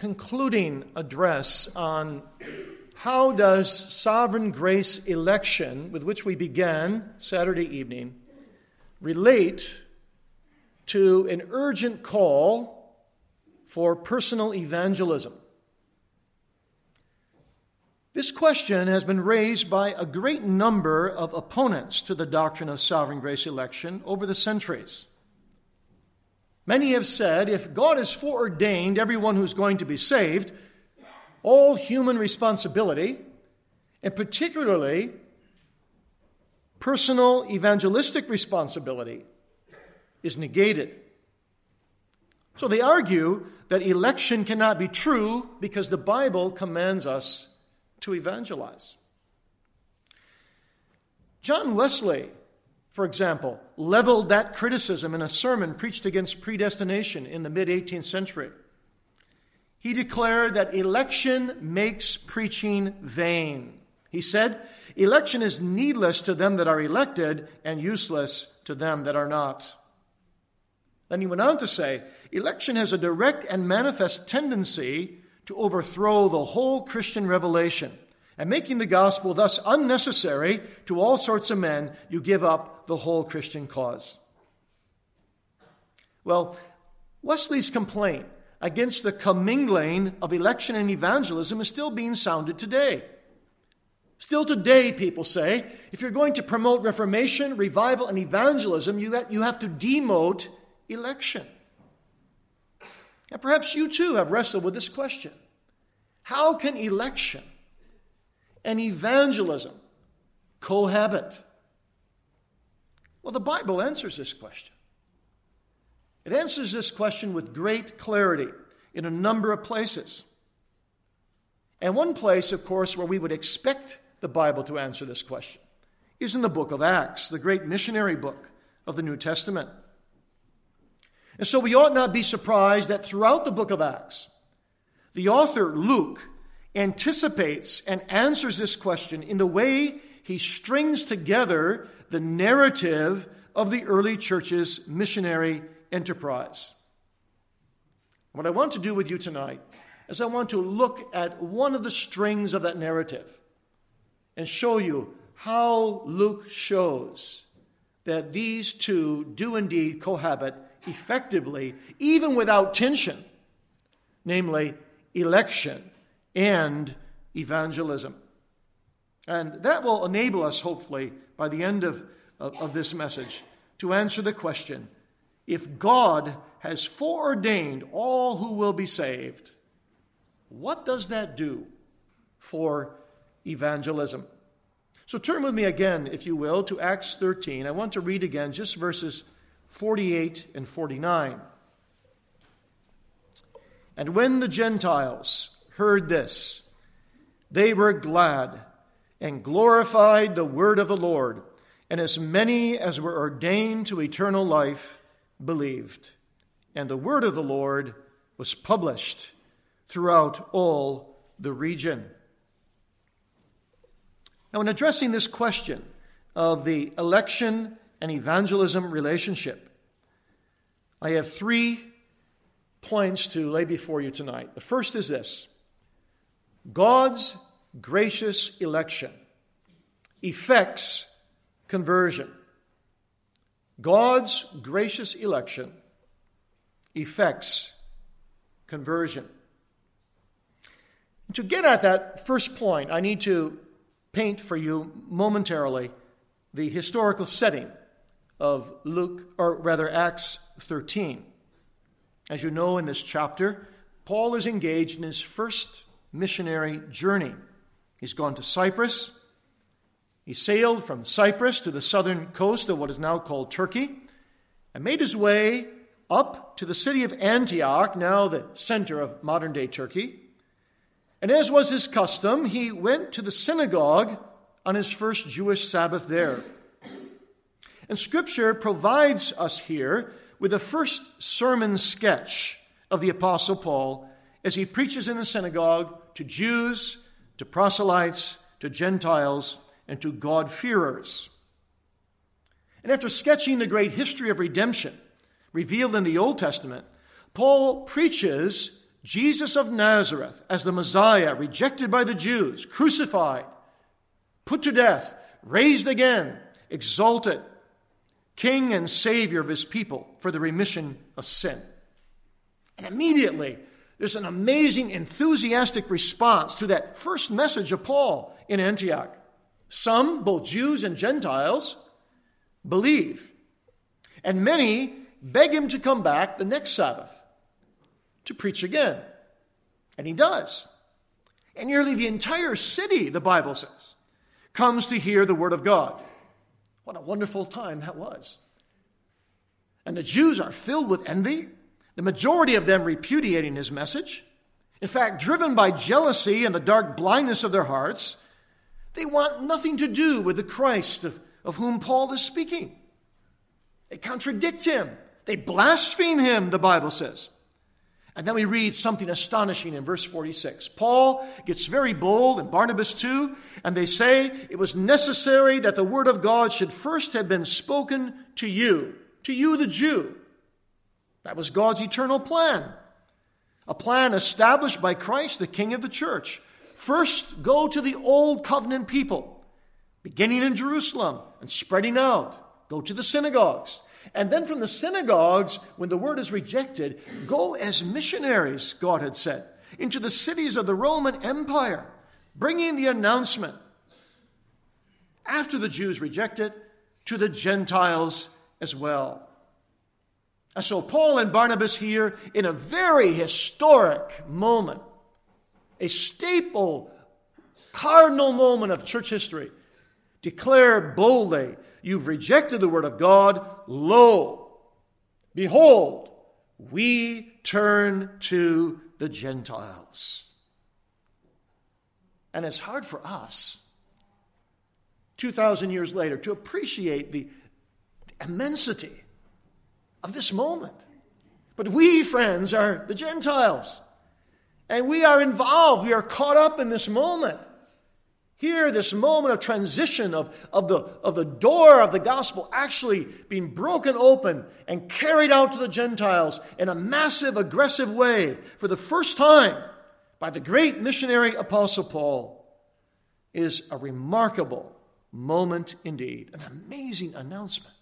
concluding address on how does sovereign grace election, with which we began Saturday evening, relate to an urgent call for personal evangelism. This question has been raised by a great number of opponents to the doctrine of sovereign grace election over the centuries. Many have said, if God has foreordained everyone who's going to be saved, all human responsibility, and particularly personal evangelistic responsibility, is negated. So they argue that election cannot be true because the Bible commands us to evangelize. John Wesley, for example, leveled that criticism in a sermon preached against predestination in the mid-18th century. He declared that election makes preaching vain. He said, election is needless to them that are elected and useless to them that are not. Then he went on to say, election has a direct and manifest tendency to overthrow the whole Christian revelation, and making the gospel thus unnecessary to all sorts of men, you give up the whole Christian cause. Well, Wesley's complaint against the commingling of election and evangelism is still being sounded today. Still today, people say, if you're going to promote reformation, revival, and evangelism, you have to demote election. And perhaps you too have wrestled with this question. How can election and evangelism cohabit? Well, the Bible answers this question. It answers this question with great clarity in a number of places. And one place, of course, where we would expect the Bible to answer this question is in the book of Acts, the great missionary book of the New Testament. And so we ought not be surprised that throughout the book of Acts, the author, Luke, anticipates and answers this question in the way he strings together the narrative of the early church's missionary enterprise. What I want to do with you tonight is I want to look at one of the strings of that narrative and show you how Luke shows that these two do indeed cohabit effectively, even without tension, namely election and evangelism. And that will enable us, hopefully, by the end of this message, to answer the question, if God has foreordained all who will be saved, what does that do for evangelism? So turn with me again, if you will, to Acts 13. I want to read again just verses 48 and 49. And when the Gentiles heard this, they were glad and glorified the word of the Lord, and as many as were ordained to eternal life believed. And the word of the Lord was published throughout all the region. Now, in addressing this question of the election and evangelism relationship, I have 3 points to lay before you tonight. The first is this: God's gracious election effects conversion. God's gracious election effects conversion. And to get at that first point, I need to paint for you momentarily the historical setting of Acts 13. As you know, in this chapter, Paul is engaged in his first missionary journey. He's gone to Cyprus. He sailed from Cyprus to the southern coast of what is now called Turkey and made his way up to the city of Antioch, now the center of modern-day Turkey. And as was his custom, he went to the synagogue on his first Jewish Sabbath there. And Scripture provides us here with the first sermon sketch of the Apostle Paul as he preaches in the synagogue to Jews, to proselytes, to Gentiles, and to God-fearers. And after sketching the great history of redemption revealed in the Old Testament, Paul preaches Jesus of Nazareth as the Messiah, rejected by the Jews, crucified, put to death, raised again, exalted, King and Savior of his people for the remission of sin. And immediately, there's an amazing, enthusiastic response to that first message of Paul in Antioch. Some, both Jews and Gentiles, believe. And many beg him to come back the next Sabbath to preach again. And he does. And nearly the entire city, the Bible says, comes to hear the word of God. What a wonderful time that was. And the Jews are filled with envy, the majority of them repudiating his message. In fact, driven by jealousy and the dark blindness of their hearts, they want nothing to do with the Christ of whom Paul is speaking. They contradict him. They blaspheme him, the Bible says. And then we read something astonishing in verse 46. Paul gets very bold, and Barnabas too, and they say it was necessary that the word of God should first have been spoken to you the Jew. That was God's eternal plan. A plan established by Christ, the King of the church. First, go to the old covenant people, beginning in Jerusalem and spreading out. Go to the synagogues. And then from the synagogues, when the word is rejected, go as missionaries, God had said, into the cities of the Roman Empire, bringing the announcement, after the Jews reject it, to the Gentiles as well. And so Paul and Barnabas here, in a very historic moment, a staple, cardinal moment of church history, declare boldly, you've rejected the word of God. Lo, behold, we turn to the Gentiles. And it's hard for us, 2,000 years later, to appreciate the immensity of this moment. But we, friends, are the Gentiles. And we are involved. We are caught up in this moment. Here, this moment of transition of the door of the gospel actually being broken open and carried out to the Gentiles in a massive, aggressive way for the first time by the great missionary apostle Paul is a remarkable moment indeed, an amazing announcement.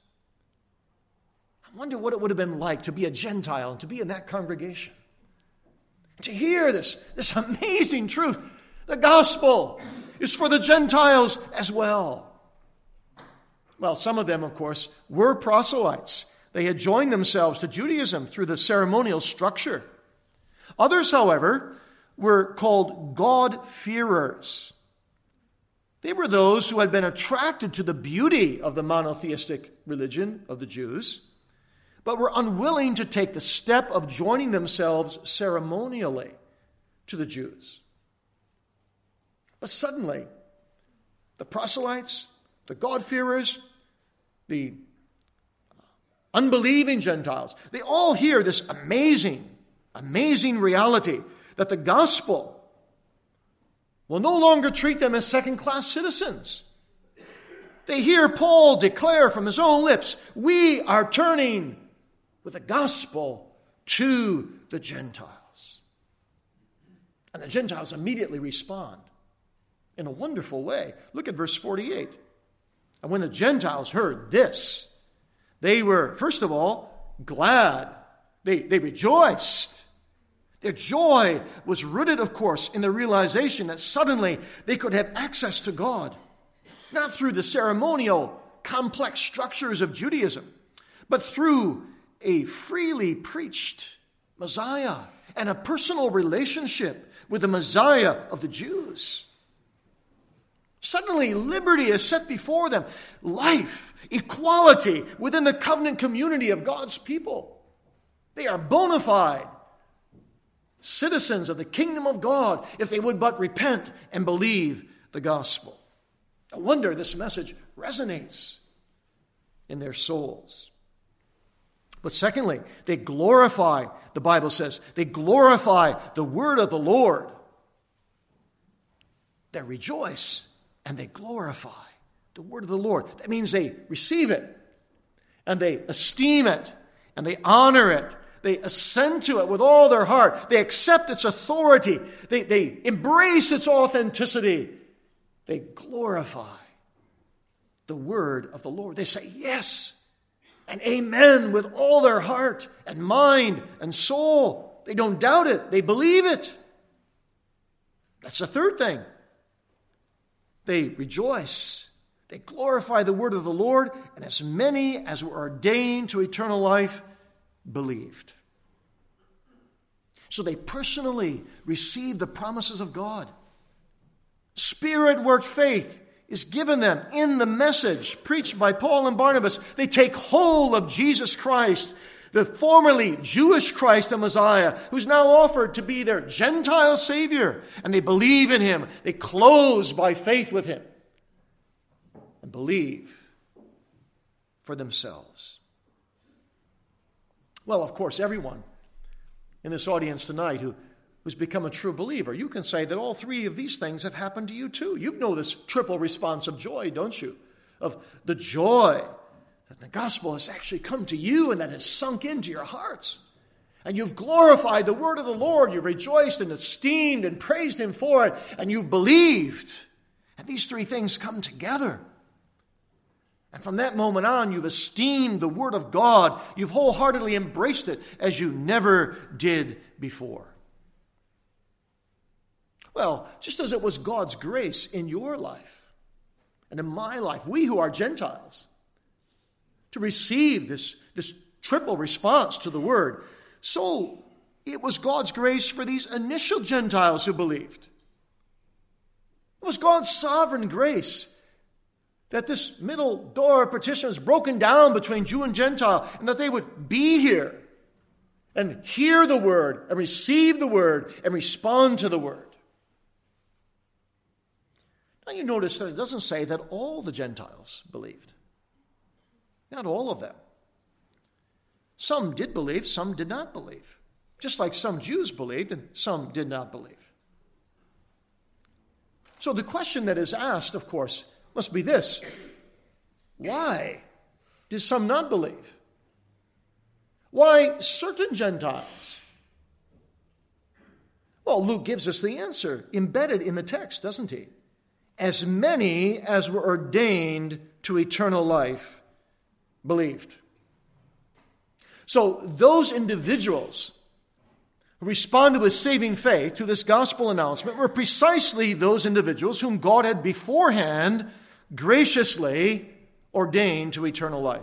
I wonder what it would have been like to be a Gentile and to be in that congregation. To hear this amazing truth, the gospel is for the Gentiles as well. Well, some of them, of course, were proselytes. They had joined themselves to Judaism through the ceremonial structure. Others, however, were called God-fearers. They were those who had been attracted to the beauty of the monotheistic religion of the Jews, but were unwilling to take the step of joining themselves ceremonially to the Jews. But suddenly, the proselytes, the God-fearers, the unbelieving Gentiles, they all hear this amazing reality that the gospel will no longer treat them as second-class citizens. They hear Paul declare from his own lips, we are turning with the gospel to the Gentiles. And the Gentiles immediately respond in a wonderful way. Look at verse 48. And when the Gentiles heard this, they were, first of all, glad. They rejoiced. Their joy was rooted, of course, in the realization that suddenly they could have access to God, not through the ceremonial, complex structures of Judaism, but through a freely preached Messiah and a personal relationship with the Messiah of the Jews. Suddenly, liberty is set before them. Life, equality within the covenant community of God's people. They are bona fide citizens of the kingdom of God if they would but repent and believe the gospel. No wonder this message resonates in their souls. But secondly, they glorify, the Bible says, they glorify the word of the Lord. They rejoice and they glorify the word of the Lord. That means they receive it and they esteem it and they honor it. They assent to it with all their heart. They accept its authority. They embrace its authenticity. They glorify the word of the Lord. They say yes and amen with all their heart and mind and soul. They don't doubt it. They believe it. That's the third thing. They rejoice. They glorify the word of the Lord, and as many as were ordained to eternal life believed. So they personally received the promises of God. Spirit-worked faith is given them in the message preached by Paul and Barnabas. They take hold of Jesus Christ, the formerly Jewish Christ and Messiah, who's now offered to be their Gentile Savior, and they believe in him. They close by faith with him and believe for themselves. Well, of course, everyone in this audience tonight who's become a true believer, you can say that all three of these things have happened to you too. You know this triple response of joy, don't you? Of the joy that the gospel has actually come to you and that has sunk into your hearts. And you've glorified the word of the Lord. You've rejoiced and esteemed and praised him for it. And you've believed. And these three things come together. And from that moment on, you've esteemed the word of God. You've wholeheartedly embraced it as you never did before. Well, just as it was God's grace in your life and in my life, we who are Gentiles, to receive this triple response to the word, so it was God's grace for these initial Gentiles who believed. It was God's sovereign grace that this middle door of partition is broken down between Jew and Gentile, and that they would be here and hear the word and receive the word and respond to the word. Now you notice that it doesn't say that all the Gentiles believed. Not all of them. Some did believe, some did not believe. Just like some Jews believed and some did not believe. So the question that is asked, of course, must be this: why did some not believe? Why certain Gentiles? Well, Luke gives us the answer embedded in the text, doesn't he? As many as were ordained to eternal life believed. So those individuals who responded with saving faith to this gospel announcement were precisely those individuals whom God had beforehand graciously ordained to eternal life.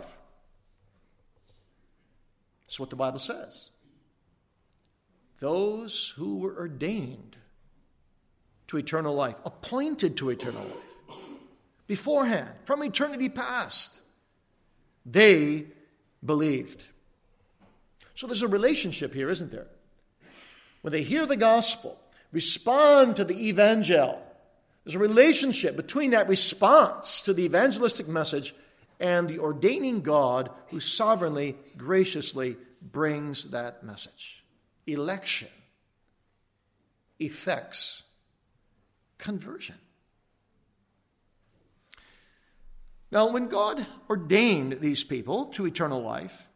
That's what the Bible says. Those who were ordained to eternal life, appointed to eternal life, beforehand, from eternity past, they believed. So there's a relationship here, isn't there? When they hear the gospel, respond to the evangel, there's a relationship between that response to the evangelistic message and the ordaining God who sovereignly, graciously brings that message. Election effects conversion. Now, when God ordained these people to eternal life,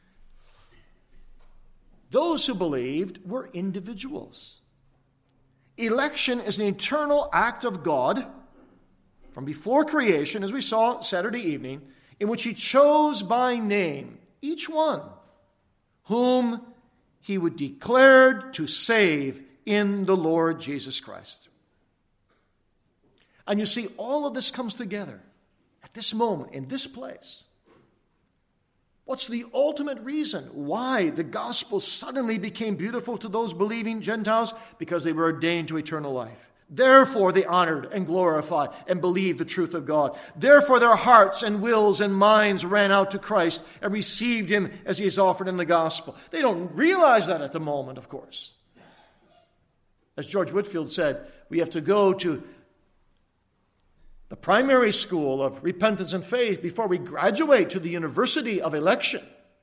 those who believed were individuals. Election is an eternal act of God from before creation, as we saw Saturday evening, in which he chose by name each one whom he would declare to save in the Lord Jesus Christ. And you see, all of this comes together at this moment, in this place. What's the ultimate reason why the gospel suddenly became beautiful to those believing Gentiles? Because they were ordained to eternal life. Therefore they honored and glorified and believed the truth of God. Therefore their hearts and wills and minds ran out to Christ and received him as he is offered in the gospel. They don't realize that at the moment, of course. As George Whitefield said, we have to go to the primary school of repentance and faith before we graduate to the university of election.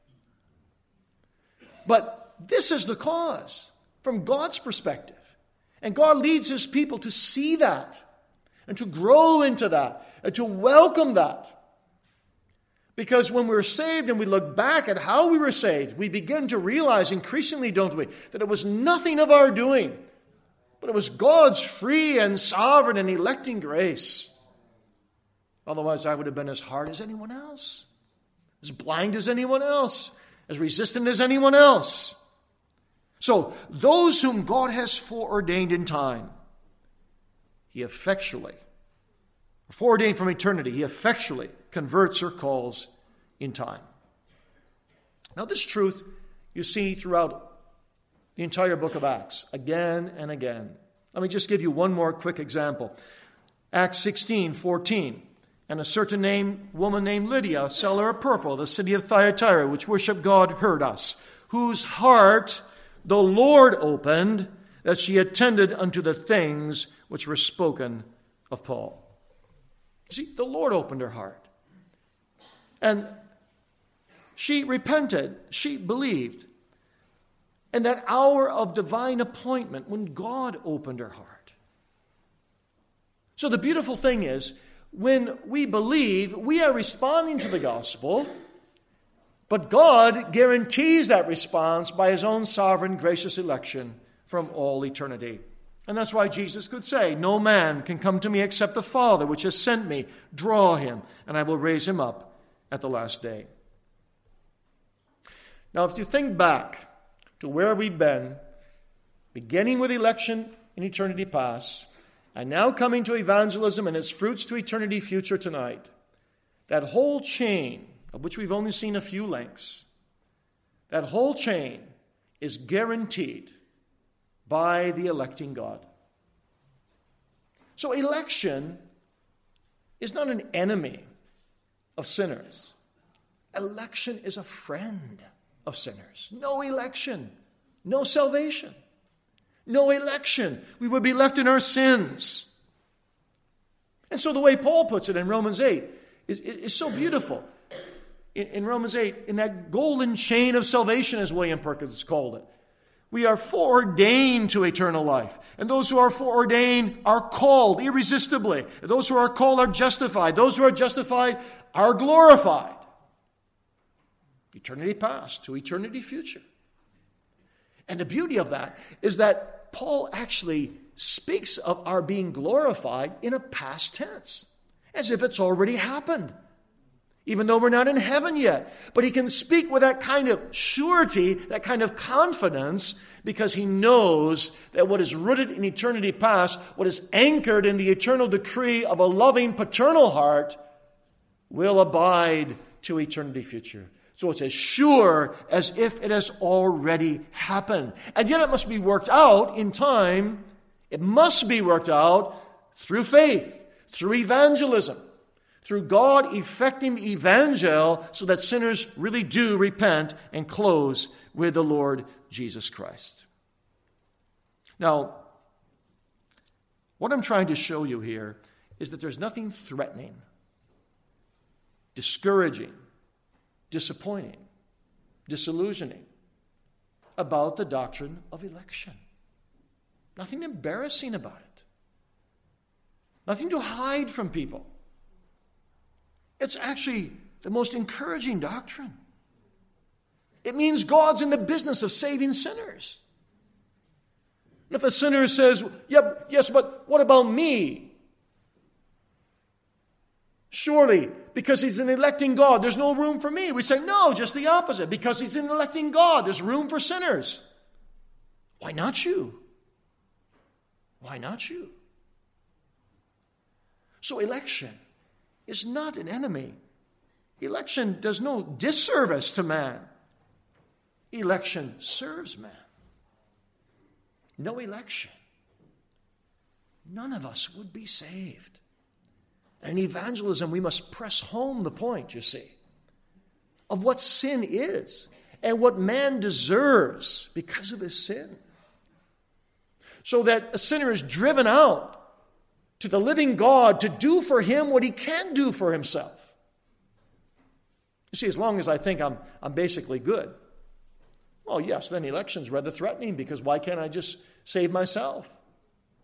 But this is the cause from God's perspective. And God leads his people to see that and to grow into that and to welcome that. Because when we're saved and we look back at how we were saved, we begin to realize increasingly, don't we, that it was nothing of our doing, but it was God's free and sovereign and electing grace. Otherwise, I would have been as hard as anyone else, as blind as anyone else, as resistant as anyone else. So, those whom God has foreordained in time, He effectually, foreordained from eternity, He effectually converts or calls in time. Now, this truth you see throughout the entire book of Acts, again and again. Let me just give you one more quick example. Acts 16:14. And a certain woman named Lydia, a seller of purple, the city of Thyatira, which worshiped God, heard us, whose heart the Lord opened, that she attended unto the things which were spoken of Paul. See, the Lord opened her heart. And she repented. She believed. And that hour of divine appointment when God opened her heart. So the beautiful thing is, when we believe, we are responding to the gospel, but God guarantees that response by His own sovereign, gracious election from all eternity. And that's why Jesus could say, no man can come to me except the Father which has sent me. Draw him, and I will raise him up at the last day. Now, if you think back to where we've been, beginning with election in eternity past, and now coming to evangelism and its fruits to eternity future tonight, that whole chain, of which we've only seen a few links, that whole chain is guaranteed by the electing God. So election is not an enemy of sinners. Election is a friend of sinners. No election, no salvation. No election. We would be left in our sins. And so the way Paul puts it in Romans 8 is so beautiful. In Romans 8, in that golden chain of salvation, as William Perkins called it, we are foreordained to eternal life. And those who are foreordained are called irresistibly. And those who are called are justified. Those who are justified are glorified. Eternity past to eternity future. And the beauty of that is that Paul actually speaks of our being glorified in a past tense, as if it's already happened, even though we're not in heaven yet. But he can speak with that kind of surety, that kind of confidence, because he knows that what is rooted in eternity past, what is anchored in the eternal decree of a loving paternal heart, will abide to eternity future. So it's as sure as if it has already happened. And yet it must be worked out in time. It must be worked out through faith, through evangelism, through God effecting the evangel so that sinners really do repent and close with the Lord Jesus Christ. Now, what I'm trying to show you here is that there's nothing threatening, discouraging, disappointing, disillusioning about the doctrine of election. Nothing embarrassing about it. Nothing to hide from people. It's actually the most encouraging doctrine. It means God's in the business of saving sinners. And if a sinner says, yes, but what about me? Surely, because he's an electing God, there's no room for me. We say, no, just the opposite. Because he's an electing God, there's room for sinners. Why not you? Why not you? So election is not an enemy. Election does no disservice to man. Election serves man. No election, none of us would be saved. In evangelism, we must press home the point, you see, of what sin is and what man deserves because of his sin. So that a sinner is driven out to the living God to do for him what he can't do for himself. You see, as long as I think I'm basically good, well, yes, then election's rather threatening because why can't I just save myself?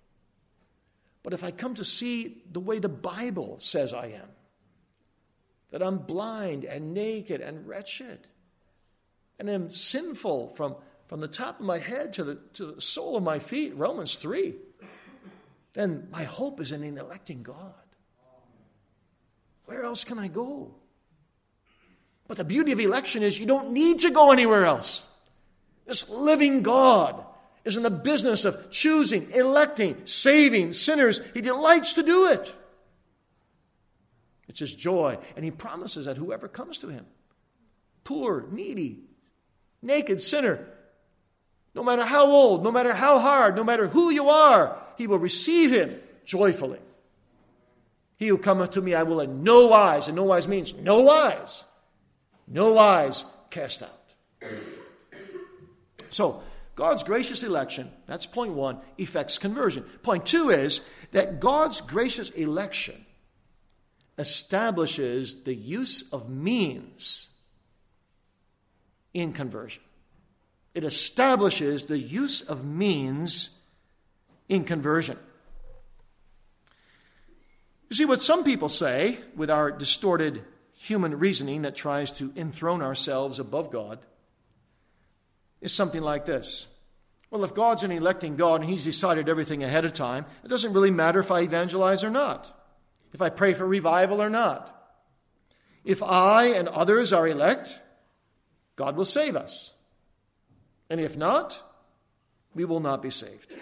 But if I come to see the way the Bible says I am, that I'm blind and naked and wretched, and am sinful from the top of my head to the sole of my feet, Romans 3, then my hope is in an electing God. Where else can I go? But the beauty of election is you don't need to go anywhere else. This living God is in the business of choosing, electing, saving sinners. He delights to do it. It's his joy. And he promises that whoever comes to him, poor, needy, naked sinner, no matter how old, no matter how hard, no matter who you are, he will receive him joyfully. He who cometh to me, I will in no wise, and no wise means no wise cast out. So, God's gracious election, that's point one, effects conversion. Point two is that God's gracious election establishes the use of means in conversion. It establishes the use of means in conversion. You see, what some people say with our distorted human reasoning that tries to enthrone ourselves above God is something like this. Well, if God's an electing God and he's decided everything ahead of time, it doesn't really matter if I evangelize or not, if I pray for revival or not. If I and others are elect, God will save us. And if not, we will not be saved.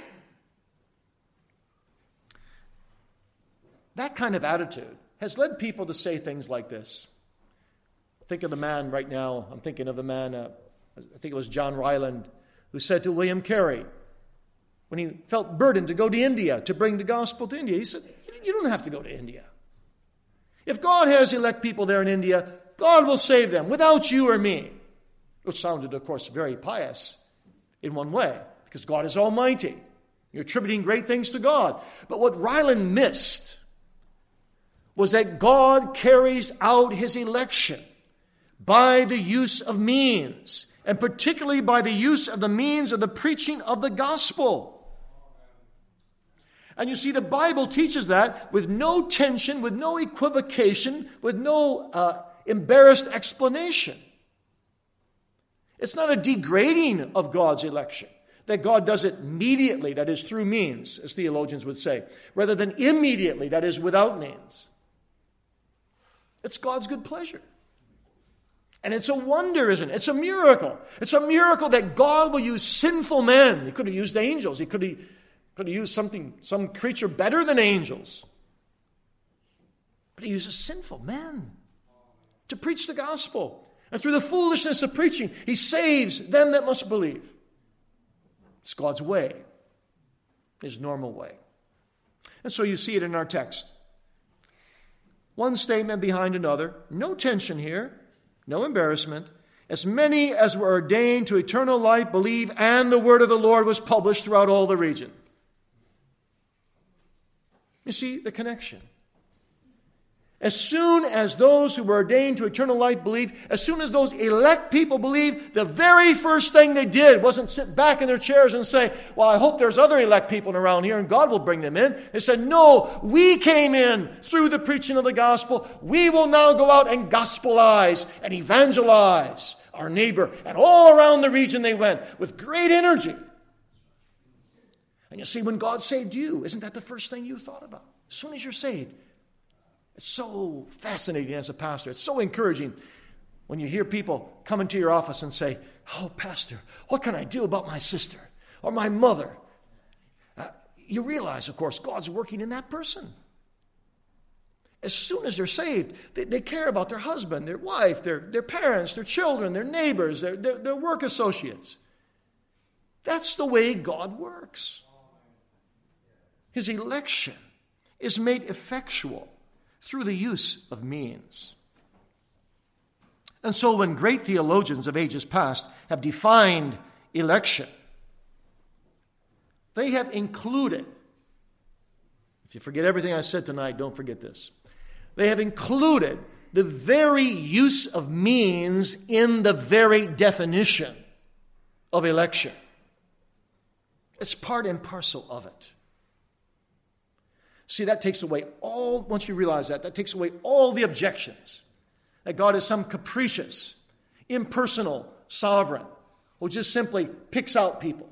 That kind of attitude has led people to say things like this. Think of the man right now. I'm thinking of the man, I think it was John Ryland, who said to William Carey, when he felt burdened to go to India, to bring the gospel to India, he said, you don't have to go to India. If God has elect people there in India, God will save them without you or me. Which sounded, of course, very pious in one way, because God is almighty. You're attributing great things to God. But what Ryland missed was that God carries out his election by the use of means, and particularly by the use of the means of the preaching of the gospel. And you see, the Bible teaches that with no tension, with no equivocation, with no embarrassed explanation. It's not a degrading of God's election, that God does it immediately, that is through means, as theologians would say, rather than immediately, that is without means. It's God's good pleasure. And it's a wonder, isn't it? It's a miracle. It's a miracle that God will use sinful men. He could have used angels. He could have used some creature better than angels. But he uses sinful men to preach the gospel. And through the foolishness of preaching, he saves them that must believe. It's God's way, his normal way. And so you see it in our text. One statement behind another. No tension here. No embarrassment. As many as were ordained to eternal life believe, and the word of the Lord was published throughout all the region. You see the connection. As soon as those who were ordained to eternal life believed, as soon as those elect people believed, the very first thing they did wasn't sit back in their chairs and say, well, I hope there's other elect people around here and God will bring them in. They said, no, we came in through the preaching of the gospel. We will now go out and gospelize and evangelize our neighbor. And all around the region they went with great energy. And you see, when God saved you, isn't that the first thing you thought about? As soon as you're saved. It's so fascinating as a pastor. It's so encouraging when you hear people come into your office and say, oh, pastor, what can I do about my sister or my mother? You realize, of course, God's working in that person. As soon as they're saved, they care about their husband, their wife, their parents, their children, their neighbors, their work associates. That's the way God works. His election is made effectual through the use of means. And so when great theologians of ages past have defined election, they have included, if you forget everything I said tonight, don't forget this. They have included the very use of means in the very definition of election. It's part and parcel of it. See, that takes away once you realize that takes away all the objections that God is some capricious, impersonal sovereign who just simply picks out people.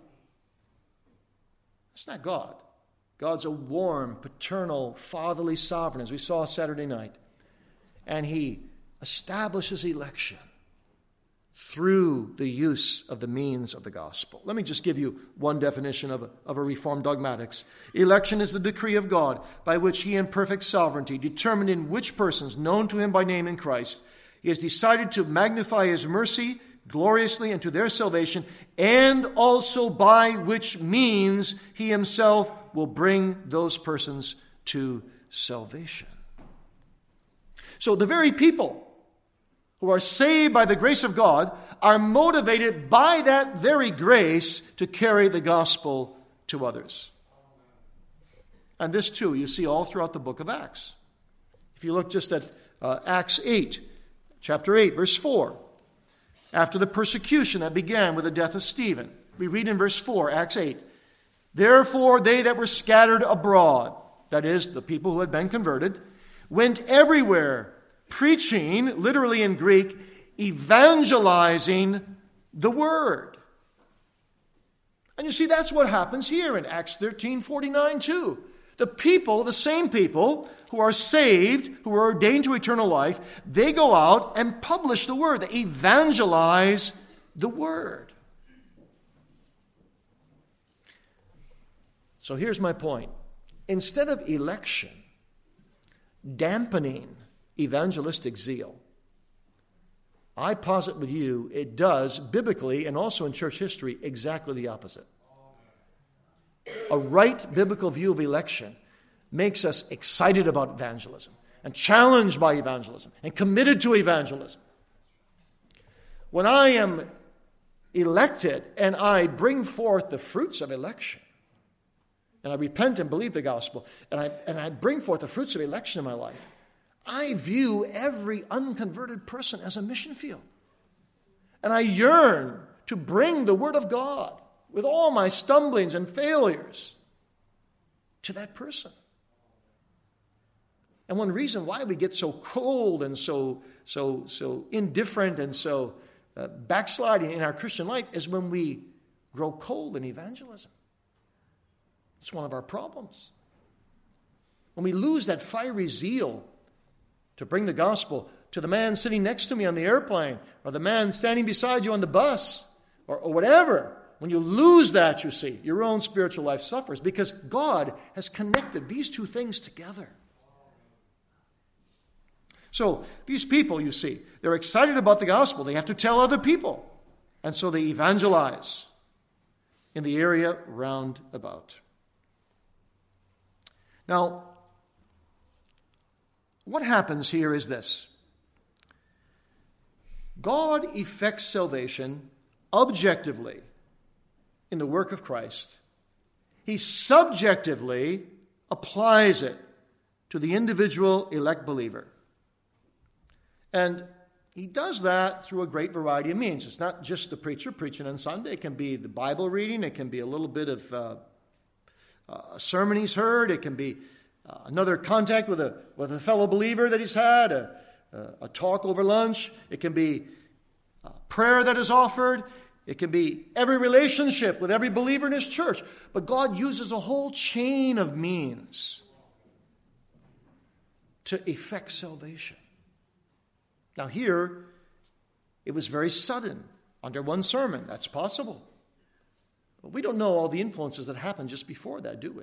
It's not God. God's a warm, paternal, fatherly sovereign, as we saw Saturday night. And he establishes election through the use of the means of the gospel. Let me just give you one definition of a Reformed dogmatics. Election is the decree of God by which he in perfect sovereignty determined in which persons known to him by name in Christ he has decided to magnify his mercy gloriously unto their salvation, and also by which means he himself will bring those persons to salvation. So the very people who are saved by the grace of God are motivated by that very grace to carry the gospel to others. And this too you see all throughout the book of Acts. If you look just at Acts 8, chapter 8, verse 4, after the persecution that began with the death of Stephen, we read in verse 4, Acts 8, therefore they that were scattered abroad, that is, the people who had been converted, went everywhere, preaching, literally in Greek, evangelizing the word. And you see, that's what happens here in Acts 13:49 too. The people, the same people who are saved, who are ordained to eternal life, they go out and publish the word. They evangelize the word. So here's my point. Instead of election dampening evangelistic zeal, I posit with you it does, biblically and also in church history, exactly the opposite. A right biblical view of election makes us excited about evangelism and challenged by evangelism and committed to evangelism. When I am elected and I bring forth the fruits of election, and I repent and believe the gospel, and I bring forth the fruits of election in my life, I view every unconverted person as a mission field. And I yearn to bring the word of God with all my stumblings and failures to that person. And one reason why we get so cold and so indifferent and so backsliding in our Christian life is when we grow cold in evangelism. It's one of our problems. When we lose that fiery zeal to bring the gospel to the man sitting next to me on the airplane, or the man standing beside you on the bus, or whatever. When you lose that, you see, your own spiritual life suffers because God has connected these two things together. So these people, you see, they're excited about the gospel. They have to tell other people. And so they evangelize in the area round about. Now, what happens here is this. God effects salvation objectively in the work of Christ. He subjectively applies it to the individual elect believer. And he does that through a great variety of means. It's not just the preacher preaching on Sunday. It can be the Bible reading. It can be a little bit of a sermon he's heard. It can be another contact with a fellow believer that he's had, a talk over lunch. It can be prayer that is offered. It can be every relationship with every believer in his church. But God uses a whole chain of means to effect salvation. Now here, it was very sudden, under one sermon. That's possible. But we don't know all the influences that happened just before that, do we?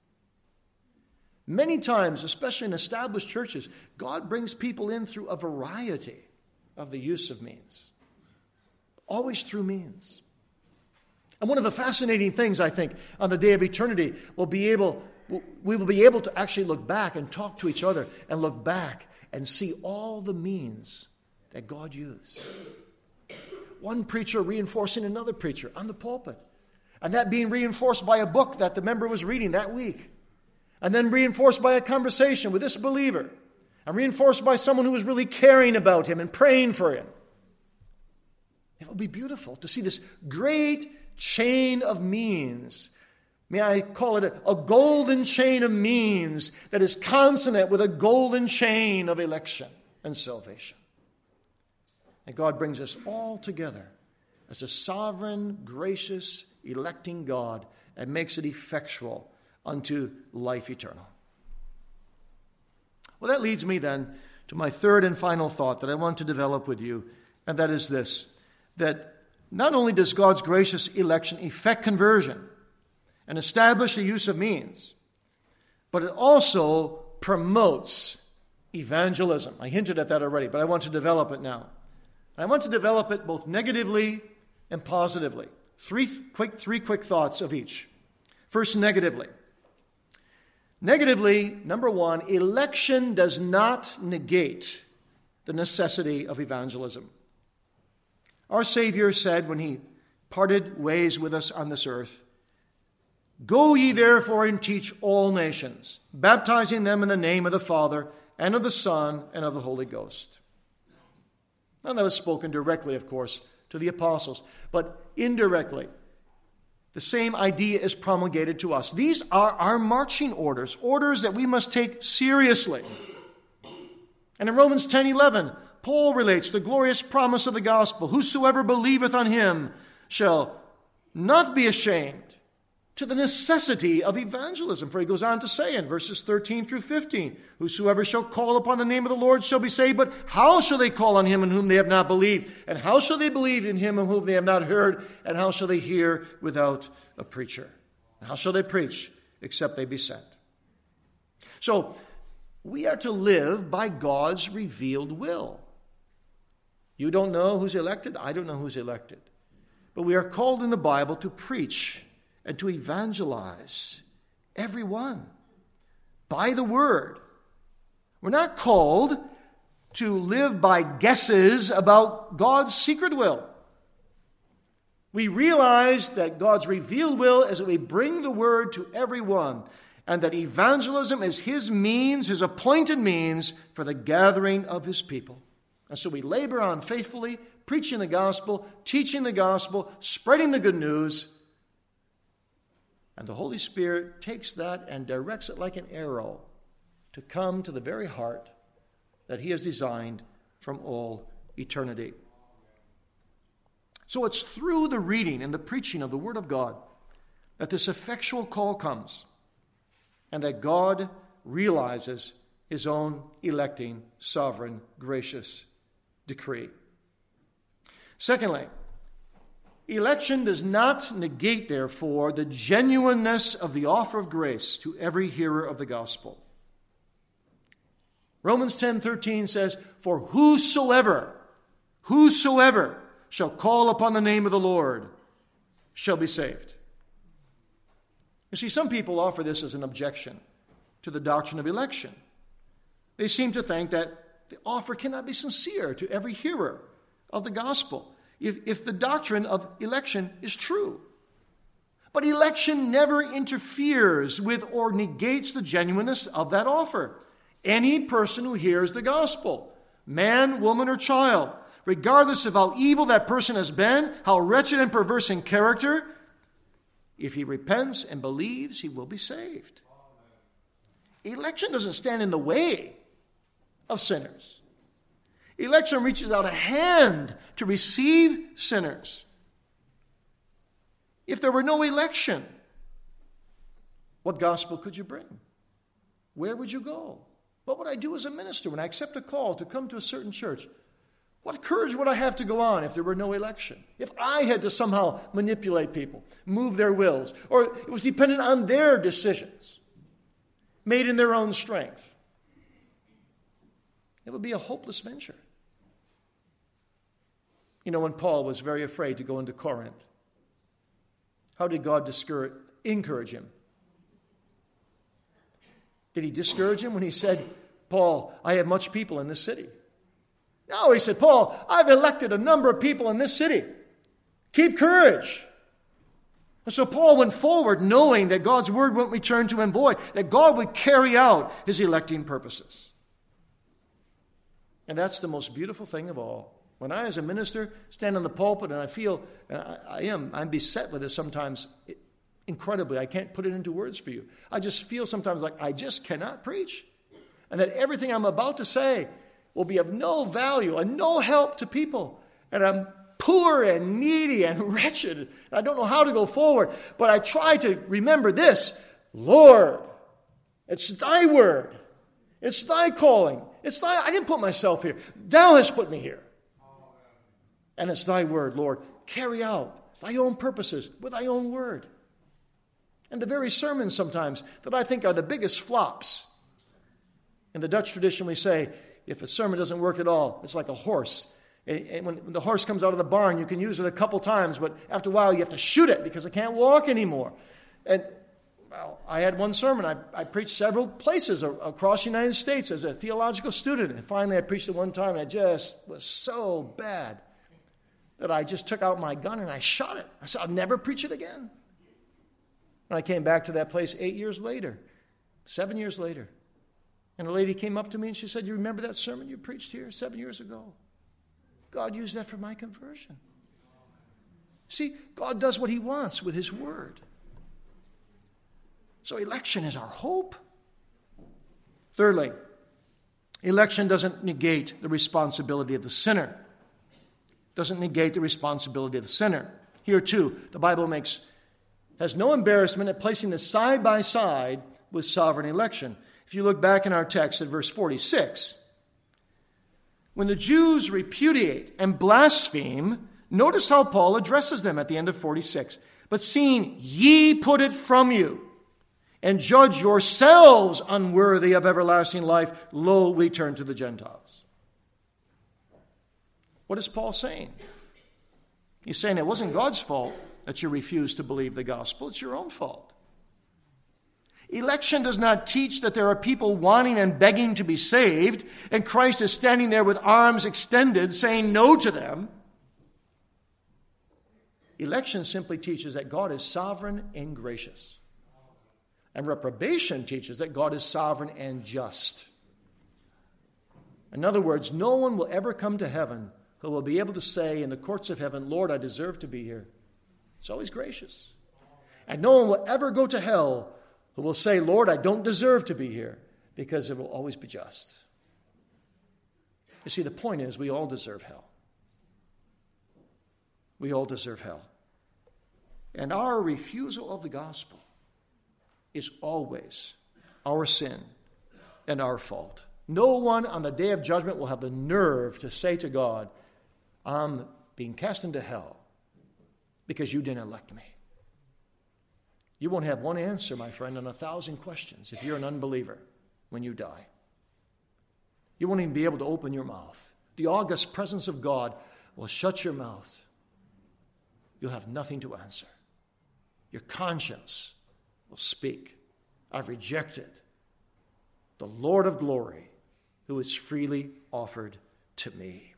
Many times, especially in established churches, God brings people in through a variety of the use of means. Always through means. And one of the fascinating things, I think, on the day of eternity, we will be able to actually look back and talk to each other and look back and see all the means that God used. One preacher reinforcing another preacher on the pulpit. And that being reinforced by a book that the member was reading that week. And then reinforced by a conversation with this believer. And reinforced by someone who was really caring about him and praying for him. It will be beautiful to see this great chain of means. May I call it a golden chain of means that is consonant with a golden chain of election and salvation. And God brings us all together as a sovereign, gracious, electing God and makes it effectual unto life eternal. Well, that leads me then to my third and final thought that I want to develop with you, and that is this, that not only does God's gracious election effect conversion and establish the use of means, but it also promotes evangelism. I hinted at that already, but I want to develop it now. I want to develop it both negatively and positively. Three quick thoughts of each. First, negatively. Negatively, number one, election does not negate the necessity of evangelism. Our Savior said when he parted ways with us on this earth, "Go ye therefore and teach all nations, baptizing them in the name of the Father and of the Son and of the Holy Ghost." Now that was spoken directly, of course, to the apostles, but indirectly, the same idea is promulgated to us. These are our marching orders, orders that we must take seriously. And in Romans 10:11, Paul relates the glorious promise of the gospel, "Whosoever believeth on him shall not be ashamed," to the necessity of evangelism. For he goes on to say in verses 13 through 15, "Whosoever shall call upon the name of the Lord shall be saved, but how shall they call on him in whom they have not believed? And how shall they believe in him in whom they have not heard? And how shall they hear without a preacher? And how shall they preach except they be sent?" So, we are to live by God's revealed will. You don't know who's elected. I don't know who's elected. But we are called in the Bible to preach and to evangelize everyone by the word. We're not called to live by guesses about God's secret will. We realize that God's revealed will is that we bring the word to everyone, and that evangelism is his means, his appointed means for the gathering of his people. And so we labor on faithfully, preaching the gospel, teaching the gospel, spreading the good news. And the Holy Spirit takes that and directs it like an arrow to come to the very heart that he has designed from all eternity. So it's through the reading and the preaching of the Word of God that this effectual call comes, and that God realizes his own electing, sovereign, gracious decree. Secondly, election does not negate, therefore, the genuineness of the offer of grace to every hearer of the gospel. Romans 10:13 says, "For whosoever shall call upon the name of the Lord shall be saved." You see, some people offer this as an objection to the doctrine of election. They seem to think that the offer cannot be sincere to every hearer of the gospel if the doctrine of election is true. But election never interferes with or negates the genuineness of that offer. Any person who hears the gospel, man, woman, or child, regardless of how evil that person has been, how wretched and perverse in character, if he repents and believes, he will be saved. Election doesn't stand in the way of sinners. Election reaches out a hand to receive sinners. If there were no election, what gospel could you bring? Where would you go? What would I do as a minister when I accept a call to come to a certain church? What courage would I have to go on if there were no election? If I had to somehow manipulate people, move their wills, or it was dependent on their decisions, made in their own strength, it would be a hopeless venture. You know, when Paul was very afraid to go into Corinth, how did God encourage him? Did he discourage him when he said, "Paul, I have much people in this city"? No, he said, "Paul, I've elected a number of people in this city. Keep courage." And so Paul went forward knowing that God's word won't return to him void, that God would carry out his electing purposes. And that's the most beautiful thing of all. When I, as a minister, stand on the pulpit and I feel, I'm beset with this sometimes incredibly. I can't put it into words for you. I just feel sometimes like I just cannot preach. And that everything I'm about to say will be of no value and no help to people And I'm poor and needy and wretched. I don't know how to go forward. But I try to remember this. Lord, it's thy word. It's thy calling. I didn't put myself here. Thou hast put me here. And it's thy word, Lord. Carry out thy own purposes with thy own word. And the very sermons sometimes that I think are the biggest flops. In the Dutch tradition we say, if a sermon doesn't work at all, it's like a horse. And when the horse comes out of the barn, you can use it a couple times, but after a while you have to shoot it because it can't walk anymore. And well, I had one sermon. I preached several places across the United States as a theological student. And finally I preached it one time and it just was so bad that I just took out my gun and I shot it. I said, I'll never preach it again. And I came back to that place 7 years later. And a lady came up to me and she said, you remember that sermon you preached here 7 years ago? God used that for my conversion. See, God does what he wants with his word. So election is our hope. Thirdly, election doesn't negate the responsibility of the sinner. Doesn't negate the responsibility of the sinner. Here too, the Bible has no embarrassment at placing this side by side with sovereign election. If you look back in our text at verse 46, when the Jews repudiate and blaspheme, notice how Paul addresses them at the end of 46. But seeing ye put it from you, and judge yourselves unworthy of everlasting life, lo, we turn to the Gentiles. What is Paul saying? He's saying it wasn't God's fault that you refused to believe the gospel. It's your own fault. Election does not teach that there are people wanting and begging to be saved, and Christ is standing there with arms extended saying no to them. Election simply teaches that God is sovereign and gracious. And reprobation teaches that God is sovereign and just. In other words, no one will ever come to heaven who will be able to say in the courts of heaven, Lord, I deserve to be here. It's always gracious. And no one will ever go to hell who will say, Lord, I don't deserve to be here, because it will always be just. You see, the point is we all deserve hell. We all deserve hell. And our refusal of the gospel is always our sin and our fault. No one on the day of judgment will have the nerve to say to God, I'm being cast into hell because you didn't elect me. You won't have one answer, my friend, on 1,000 questions if you're an unbeliever when you die. You won't even be able to open your mouth. The august presence of God will shut your mouth. You'll have nothing to answer. Your conscience will speak. I've rejected the Lord of glory who is freely offered to me.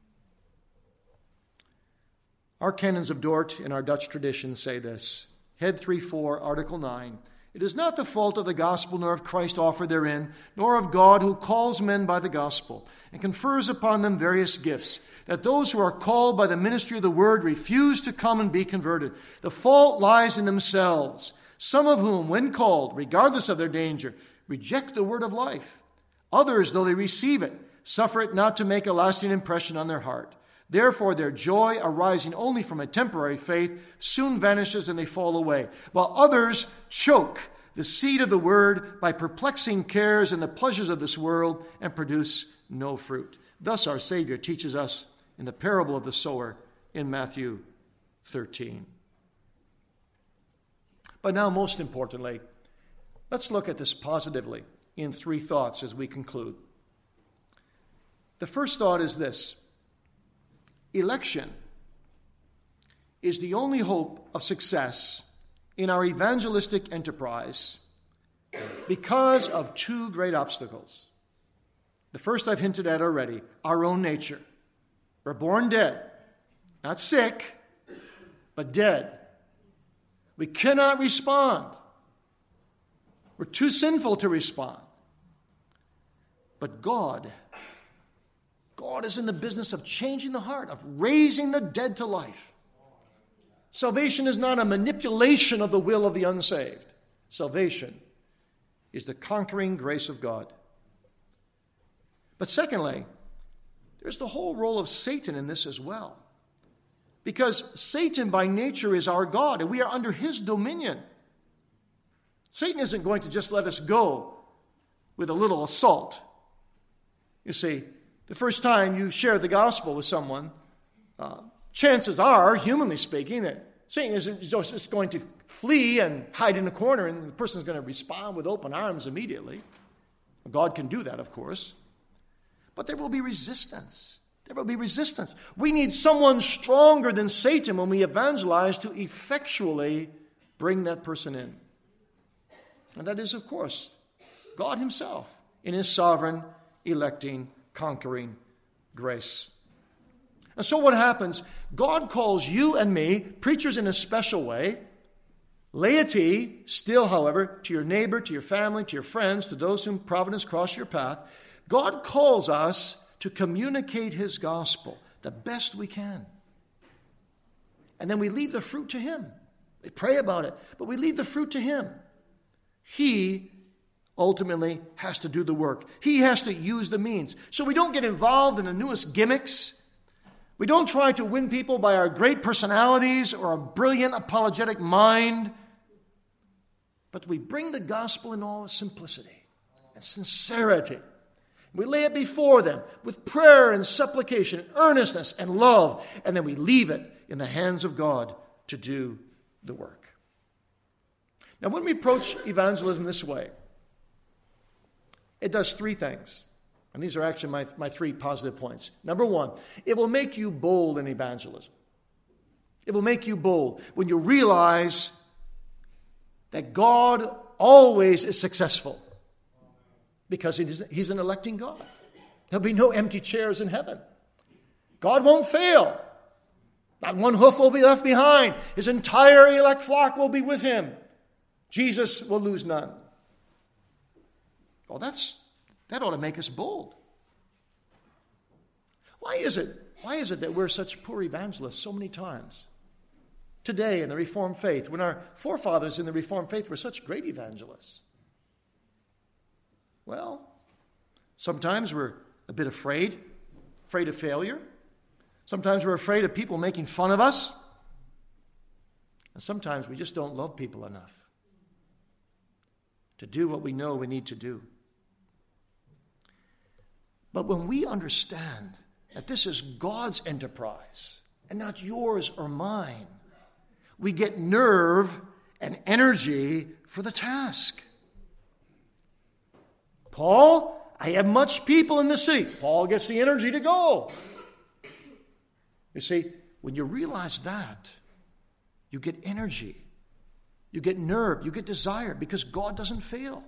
Our canons of Dort in our Dutch tradition say this. Head 3.4, Article 9. It is not the fault of the gospel, nor of Christ offered therein, nor of God who calls men by the gospel and confers upon them various gifts, that those who are called by the ministry of the word refuse to come and be converted. The fault lies in themselves, some of whom, when called, regardless of their danger, reject the word of life. Others, though they receive it, suffer it not to make a lasting impression on their heart. Therefore, their joy, arising only from a temporary faith, soon vanishes and they fall away, while others choke the seed of the word by perplexing cares and the pleasures of this world and produce no fruit. Thus our Savior teaches us in the parable of the sower in Matthew 13. But now, most importantly, let's look at this positively in 3 thoughts as we conclude. The first thought is this. Election is the only hope of success in our evangelistic enterprise because of 2 great obstacles. The first I've hinted at already, our own nature. We're born dead, not sick, but dead. We cannot respond. We're too sinful to respond. But God is in the business of changing the heart, of raising the dead to life. Salvation is not a manipulation of the will of the unsaved. Salvation is the conquering grace of God. But secondly, there's the whole role of Satan in this as well. Because Satan by nature is our God, and we are under his dominion. Satan isn't going to just let us go with a little assault. You see, the first time you share the gospel with someone, chances are, humanly speaking, that Satan isn't just going to flee and hide in a corner and the person's going to respond with open arms immediately. God can do that, of course. But there will be resistance. There will be resistance. We need someone stronger than Satan when we evangelize to effectually bring that person in. And that is, of course, God himself in his sovereign, electing, conquering grace. And so what happens? God calls you and me, preachers in a special way, laity, still, however, to your neighbor, to your family, to your friends, to those whom providence cross your path. God calls us to communicate his gospel the best we can. And then we leave the fruit to him. We pray about it, but we leave the fruit to him. He ultimately has to do the work. He has to use the means. So we don't get involved in the newest gimmicks. We don't try to win people by our great personalities or a brilliant apologetic mind. But we bring the gospel in all its simplicity and sincerity. We lay it before them with prayer and supplication, earnestness and love, and then we leave it in the hands of God to do the work. Now, when we approach evangelism this way, it does three things. And these are actually my three positive points. Number one, it will make you bold in evangelism. It will make you bold when you realize that God always is successful because he's an electing God. There'll be no empty chairs in heaven. God won't fail. Not one hoof will be left behind. His entire elect flock will be with him. Jesus will lose none. Well, that ought to make us bold. Why is it that we're such poor evangelists so many times? Today in the Reformed faith, when our forefathers in the Reformed faith were such great evangelists. Well, sometimes we're a bit afraid of failure. Sometimes we're afraid of people making fun of us. And sometimes we just don't love people enough to do what we know we need to do. But when we understand that this is God's enterprise and not yours or mine, we get nerve and energy for the task. Paul, I have much people in the city. Paul gets the energy to go. You see, when you realize that, you get energy, you get nerve, you get desire, because God doesn't fail.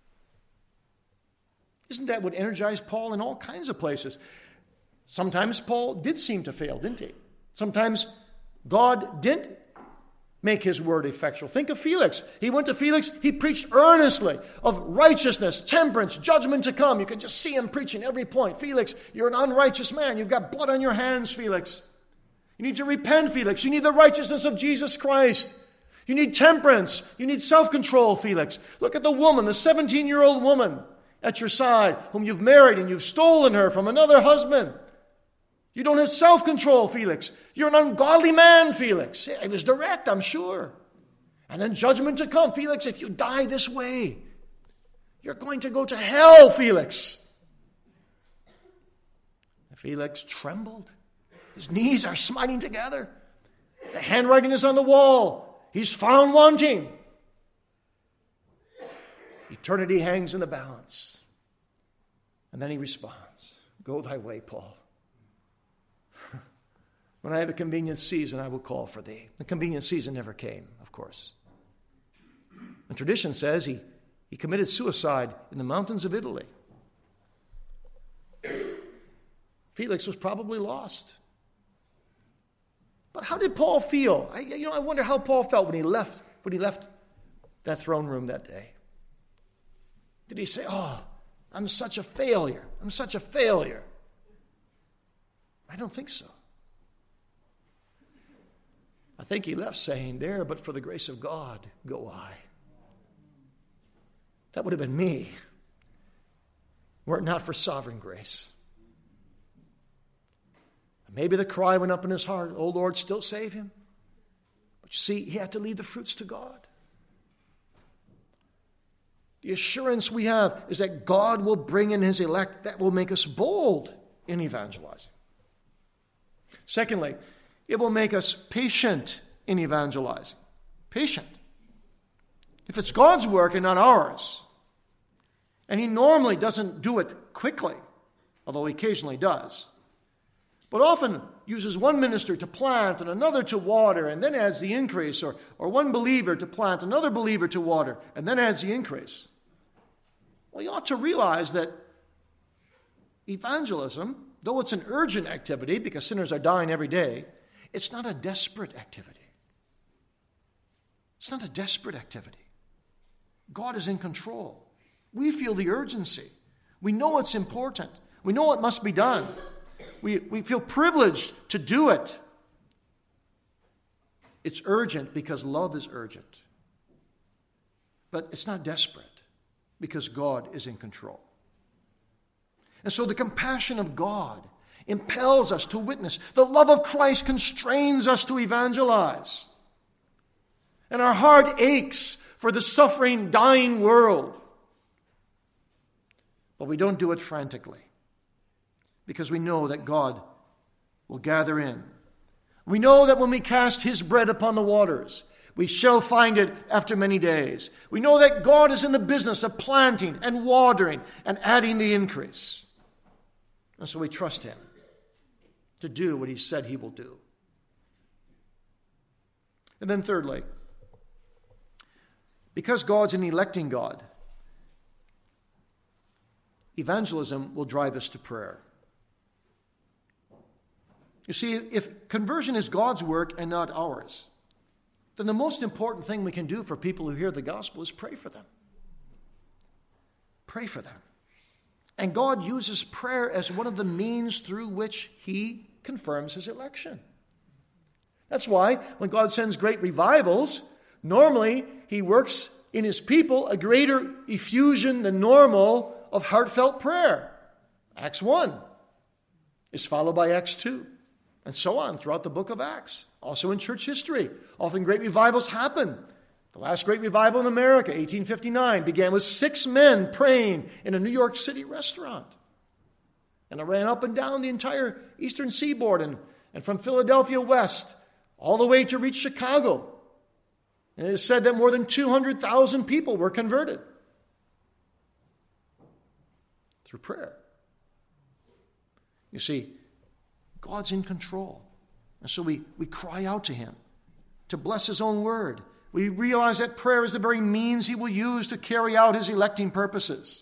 Isn't that what energized Paul in all kinds of places? Sometimes Paul did seem to fail, didn't he? Sometimes God didn't make his word effectual. Think of Felix. He went to Felix, he preached earnestly of righteousness, temperance, judgment to come. You can just see him preaching every point. Felix, you're an unrighteous man. You've got blood on your hands, Felix. You need to repent, Felix. You need the righteousness of Jesus Christ. You need temperance. You need self-control, Felix. Look at the woman, the 17-year-old woman at your side, whom you've married and you've stolen her from another husband. You don't have self-control, Felix. You're an ungodly man, Felix. It was direct, I'm sure. And then judgment to come. Felix, if you die this way, you're going to go to hell, Felix. Felix trembled. His knees are smiting together. The handwriting is on the wall. He's found wanting. Eternity hangs in the balance. And then he responds, "Go thy way, Paul. When I have a convenient season, I will call for thee." The convenient season never came, of course. And tradition says he committed suicide in the mountains of Italy. Felix was probably lost. But how did Paul feel? I wonder how Paul felt when he left that throne room that day. Did he say, "Oh, I'm such a failure. I'm such a failure"? I don't think so. I think he left saying, "There, but for the grace of God, go I." That would have been me, were it not for sovereign grace. Maybe the cry went up in his heart, "Oh Lord, still save him." But you see, he had to leave the fruits to God. The assurance we have is that God will bring in his elect. That will make us bold in evangelizing. Secondly, it will make us patient in evangelizing. Patient. If it's God's work and not ours, and he normally doesn't do it quickly, although he occasionally does, but often uses one minister to plant and another to water and then adds the increase, or one believer to plant, another believer to water, and then adds the increase. Well, you ought to realize that evangelism, though it's an urgent activity because sinners are dying every day, it's not a desperate activity. It's not a desperate activity. God is in control. We feel the urgency. We know it's important. We know it must be done. We feel privileged to do it. It's urgent because love is urgent. But it's not desperate because God is in control. And so the compassion of God impels us to witness. The love of Christ constrains us to evangelize. And our heart aches for the suffering, dying world. But we don't do it frantically because we know that God will gather in. We know that when we cast his bread upon the waters, we shall find it after many days. We know that God is in the business of planting and watering and adding the increase. And so we trust him to do what he said he will do. And then thirdly, because God's an electing God, evangelism will drive us to prayer. You see, if conversion is God's work and not ours, then the most important thing we can do for people who hear the gospel is pray for them. Pray for them. And God uses prayer as one of the means through which he confirms his election. That's why when God sends great revivals, normally he works in his people a greater effusion than normal of heartfelt prayer. Acts 1 is followed by Acts 2. And so on throughout the book of Acts. Also in church history, often great revivals happen. The last great revival in America, 1859, began with 6 men praying in a New York City restaurant. And it ran up and down the entire eastern seaboard and from Philadelphia west all the way to reach Chicago. And it is said that more than 200,000 people were converted through prayer. You see, God's in control. And so we cry out to him to bless his own word. We realize that prayer is the very means he will use to carry out his electing purposes.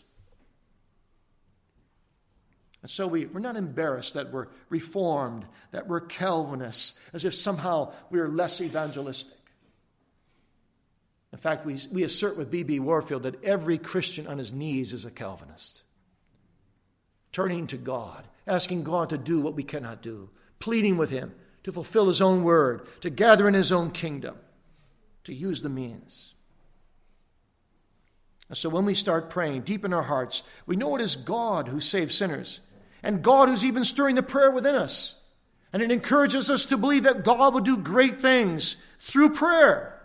And so we're not embarrassed that we're Reformed, that we're Calvinists, as if somehow we're less evangelistic. In fact, we assert with B.B. Warfield that every Christian on his knees is a Calvinist. Turning to God, asking God to do what we cannot do, pleading with him to fulfill his own word, to gather in his own kingdom, to use the means. And so when we start praying deep in our hearts, we know it is God who saves sinners, and God who's even stirring the prayer within us. And it encourages us to believe that God will do great things through prayer.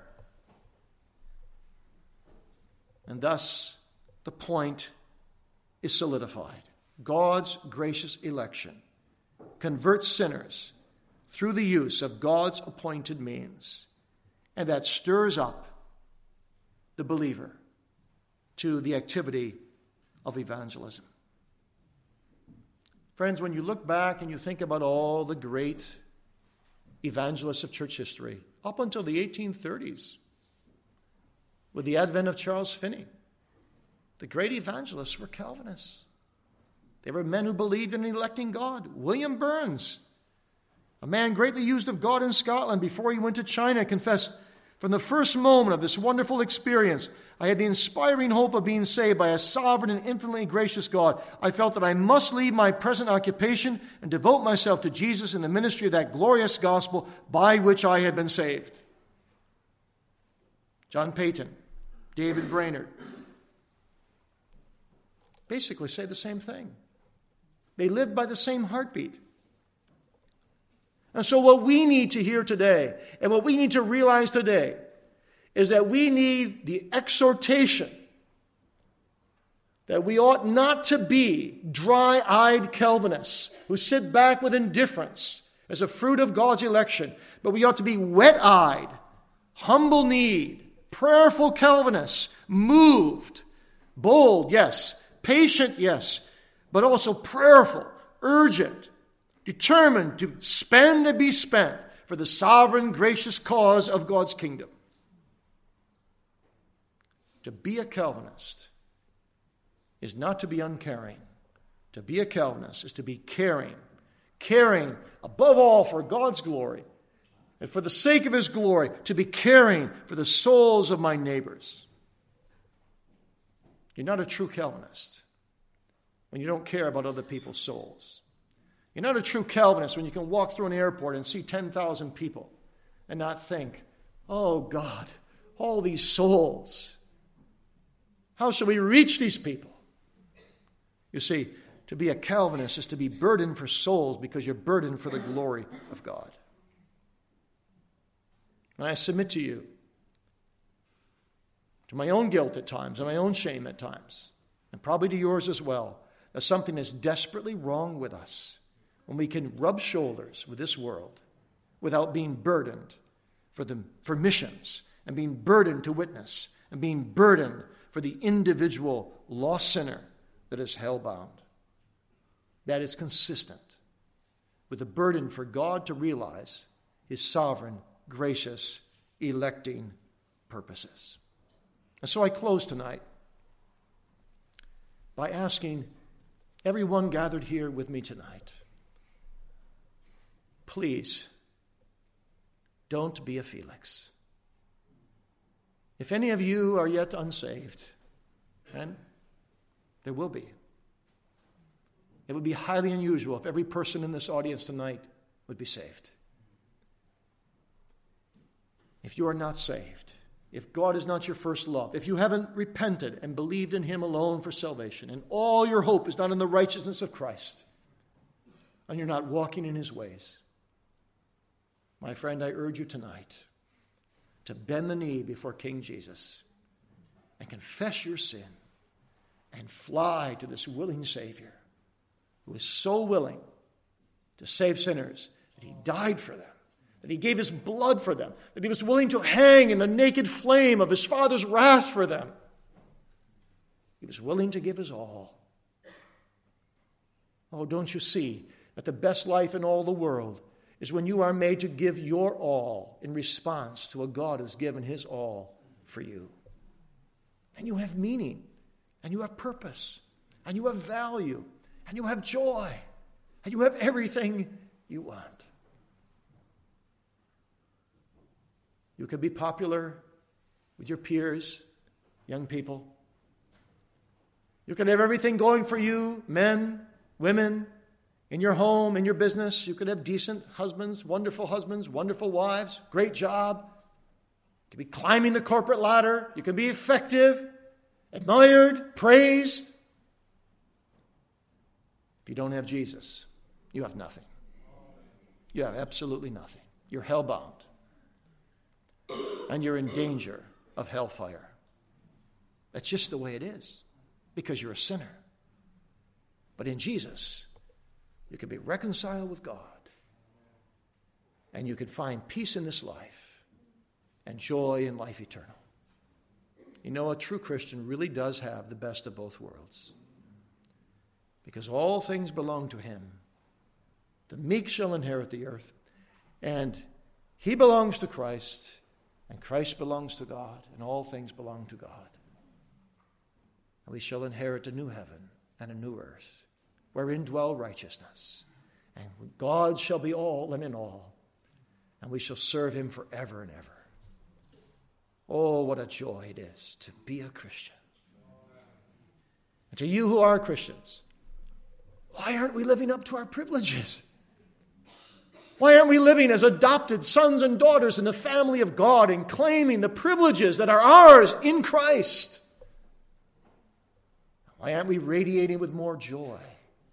And thus, the point is solidified. God's gracious election converts sinners through the use of God's appointed means. And that stirs up the believer to the activity of evangelism. Friends, when you look back and you think about all the great evangelists of church history, up until the 1830s, with the advent of Charles Finney, the great evangelists were Calvinists. They were men who believed in electing God. William Burns, a man greatly used of God in Scotland before he went to China, confessed, "From the first moment of this wonderful experience, I had the inspiring hope of being saved by a sovereign and infinitely gracious God. I felt that I must leave my present occupation and devote myself to Jesus in the ministry of that glorious gospel by which I had been saved." John Payton, David Brainerd, basically say the same thing. They lived by the same heartbeat. And so what we need to hear today, and what we need to realize today, is that we need the exhortation that we ought not to be dry-eyed Calvinists who sit back with indifference as a fruit of God's election, but we ought to be wet-eyed, humble-kneed, prayerful Calvinists, moved, bold, yes, patient, yes, but also prayerful, urgent, determined to spend and be spent for the sovereign, gracious cause of God's kingdom. To be a Calvinist is not to be uncaring. To be a Calvinist is to be caring. Caring above all for God's glory and for the sake of his glory, to be caring for the souls of my neighbors. You're not a true Calvinist when you don't care about other people's souls. You're not a true Calvinist when you can walk through an airport and see 10,000 people and not think, oh God, all these souls. How shall we reach these people? You see, to be a Calvinist is to be burdened for souls because you're burdened for the glory of God. And I submit to you, to my own guilt at times, and my own shame at times, and probably to yours as well, that something is desperately wrong with us when we can rub shoulders with this world without being burdened for missions, and being burdened to witness, and being burdened for the individual lost sinner that is hell-bound. That is consistent with the burden for God to realize his sovereign, gracious, electing purposes. And so I close tonight by asking everyone gathered here with me tonight, please don't be a Felix. If any of you are yet unsaved, and there will be, it would be highly unusual if every person in this audience tonight would be saved. If you are not saved, if God is not your first love, if you haven't repented and believed in him alone for salvation, and all your hope is not in the righteousness of Christ, and you're not walking in his ways, my friend, I urge you tonight to bend the knee before King Jesus and confess your sin and fly to this willing Savior who is so willing to save sinners that he died for them, that he gave his blood for them, that he was willing to hang in the naked flame of his Father's wrath for them. He was willing to give his all. Oh, don't you see that the best life in all the world is when you are made to give your all in response to a God who's given his all for you. And you have meaning, and you have purpose, and you have value, and you have joy, and you have everything you want. You can be popular with your peers, young people. You can have everything going for you, men, women, in your home, in your business. You could have decent husbands, wonderful wives, great job. You can be climbing the corporate ladder. You can be effective, admired, praised. If you don't have Jesus, you have nothing. You have absolutely nothing. You're hell-bound. And you're in danger of hellfire. That's just the way it is, because you're a sinner. But in Jesus, you can be reconciled with God, and you can find peace in this life and joy in life eternal. You know, a true Christian really does have the best of both worlds, because all things belong to him. The meek shall inherit the earth, and he belongs to Christ, and Christ belongs to God, and all things belong to God. And we shall inherit a new heaven and a new earth, wherein dwell righteousness. And God shall be all and in all. And we shall serve him forever and ever. Oh, what a joy it is to be a Christian. And to you who are Christians, why aren't we living up to our privileges? Why aren't we living as adopted sons and daughters in the family of God and claiming the privileges that are ours in Christ? Why aren't we radiating with more joy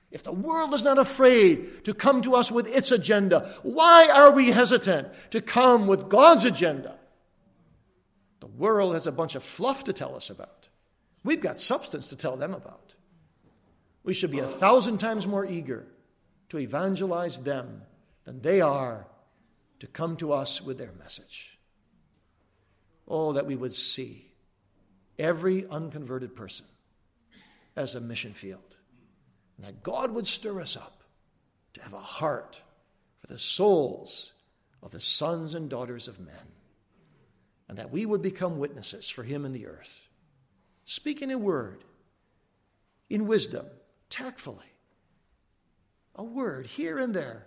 If the world is not afraid to come to us with its agenda, why are we hesitant to come with God's agenda? The world has a bunch of fluff to tell us about. We've got substance to tell them about. We should be 1,000 times more eager to evangelize them than they are to come to us with their message. Oh, that we would see every unconverted person as a mission field. And that God would stir us up to have a heart for the souls of the sons and daughters of men. And that we would become witnesses for him in the earth, speaking a word in wisdom, tactfully, a word here and there,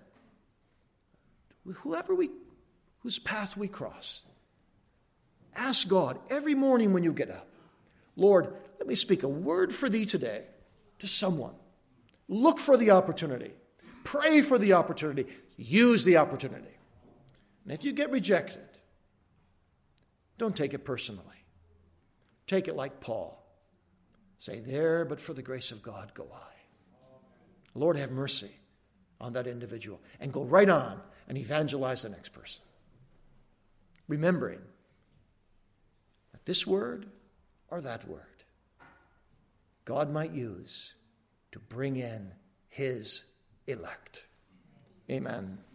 whose path we cross. Ask God every morning when you get up, Lord, let me speak a word for thee today to someone. Look for the opportunity. Pray for the opportunity. Use the opportunity. And if you get rejected, don't take it personally. Take it like Paul. Say, there, but for the grace of God, go I. Lord, have mercy on that individual. And go right on and evangelize the next person. Remembering that this word or that word, God might use to bring in his elect. Amen.